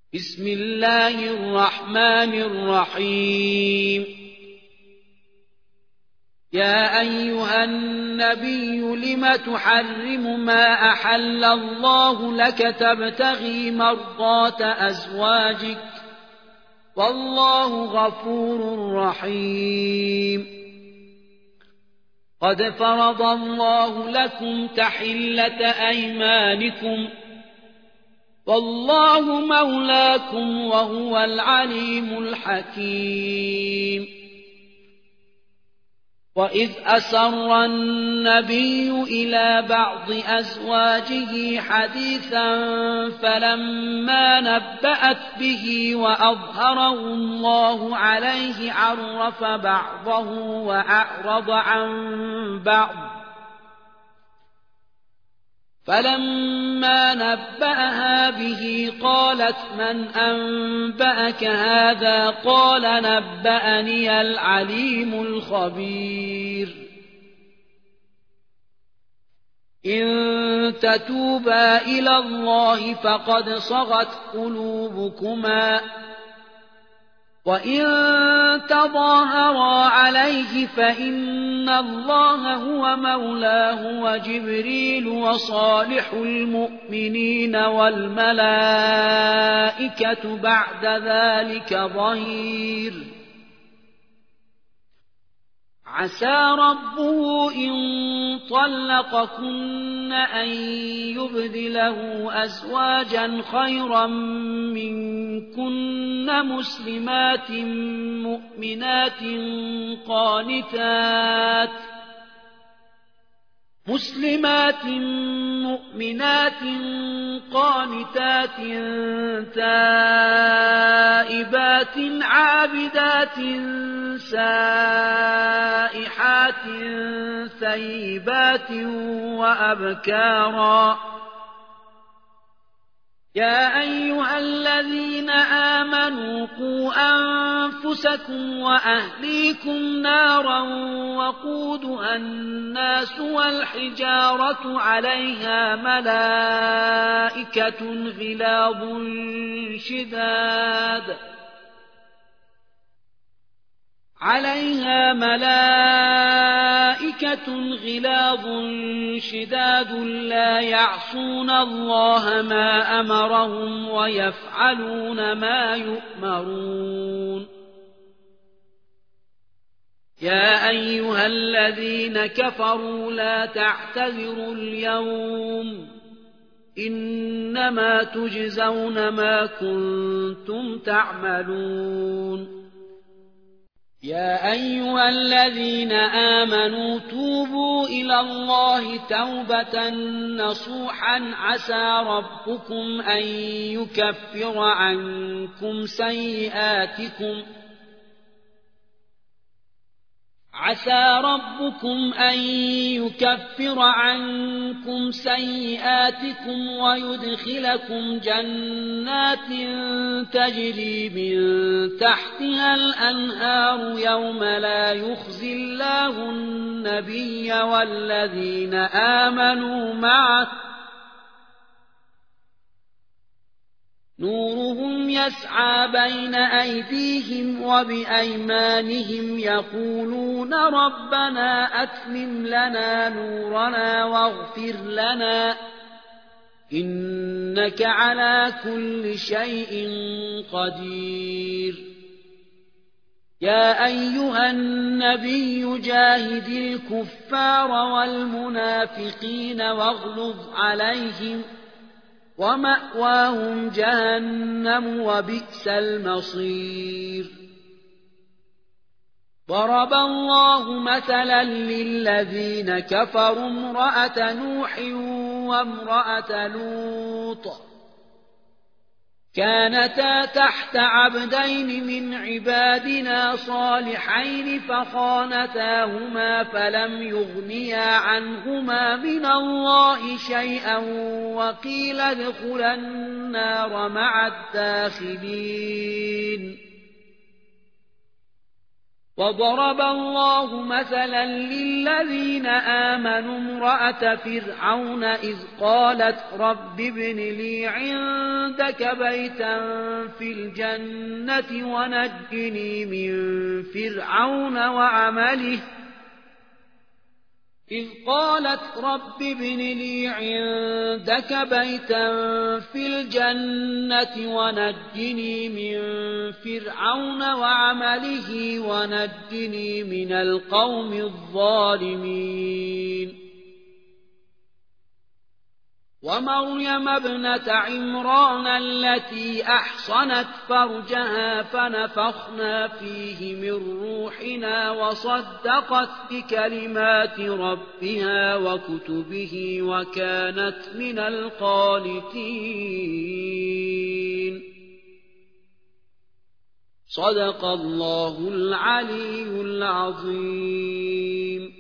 بسم الله الرحمن الرحيم يا أيها النبي لم تحرم ما أحل الله لك تبتغي مرضات أزواجك والله غفور رحيم قد فرض الله لكم تحلة أيمانكم والله مولاكم وهو العليم الحكيم وإذ أسر النبي إلى بعض أزواجه حديثا فلما نبأت به وأظهره الله عليه عرف بعضه وأعرض عن بعض فلما نبأها به قالت من أنبأك هذا قال نبأني العليم الخبير إن تتوبا إلى الله فقد صغت قلوبكما وإن تظاهرا عليه فإن الله هو مولاه وجبريل وصالح المؤمنين والملائكة بعد ذلك ظهير عسى ربه إن طلقكن أن يبدله أزواجا خيرا منكن مسلمات مؤمنات قانتات تائبات عابدات سائحات ثيبات وأبكارا يا أيها الذين آمنوا قوا أنفسكم وأهليكم نارا وقودها الناس والحجارة عليها ملائكة غلاظ شداد لا يعصون الله ما أمرهم ويفعلون ما يؤمرون يا أيها الذين كفروا لا تعتذروا اليوم إنما تجزون ما كنتم تعملون يا أيها الذين آمنوا توبوا إلى الله توبة نصوحا عسى ربكم أن يكفر عنكم سيئاتكم ويدخلكم جنات تجري من تحتها الأنهار يوم لا يخزي الله النبي والذين آمنوا معه نورهم يسعى بين أيديهم وبأيمانهم يقولون ربنا أتمم لنا نورنا واغفر لنا إنك على كل شيء قدير يا أيها النبي جاهد الكفار والمنافقين واغلظ عليهم ومأواهم جهنم وبئس المصير ضرب الله مثلا للذين كفروا امرأة نوح وامرأة لوط كانتا تحت عبدين من عبادنا صالحين فخانتاهما فلم يغنيا عنهما من الله شيئا وقيل ادخلا النار مع الداخلين وضرب الله مثلا للذين آمنوا امرأة فرعون إذ قالت رب ابن لي عندك بيتا في الجنة ونجني من فرعون وعمله ونجني من القوم الظالمين ومريم ابنة عمران التي أحصنت فرجها فنفخنا فيه من روحنا وصدقت بكلمات ربها وكتبه وكانت من القانتين صدق الله العلي العظيم.